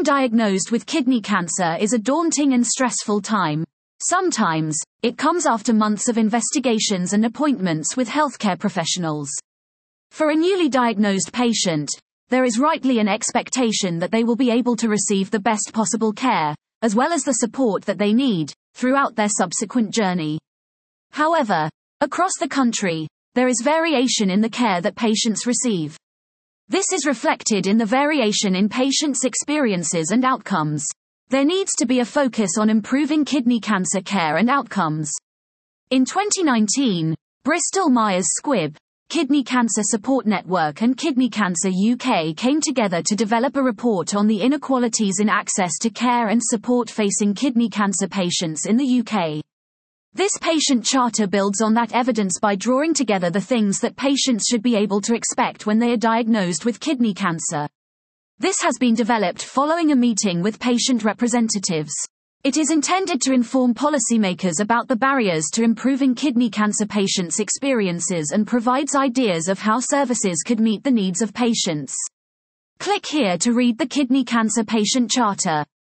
diagnosed with kidney cancer is a daunting and stressful time. Sometimes, it comes after months of investigations and appointments with healthcare professionals. For a newly diagnosed patient, there is rightly an expectation that they will be able to receive the best possible care, as well as the support that they need, throughout their subsequent journey. However, across the country, there is variation in the care that patients receive. This is reflected in the variation in patients' experiences and outcomes. There needs to be a focus on improving kidney cancer care and outcomes. In 2019, Bristol Myers Squibb, Kidney Cancer Support Network and Kidney Cancer UK came together to develop a report on the inequalities in access to care and support facing kidney cancer patients in the UK. This patient charter builds on that evidence by drawing together the things that patients should be able to expect when they are diagnosed with kidney cancer. This has been developed following a meeting with patient representatives. It is intended to inform policymakers about the barriers to improving kidney cancer patients' experiences and provides ideas of how services could meet the needs of patients. Click here to read the Kidney Cancer Patient Charter.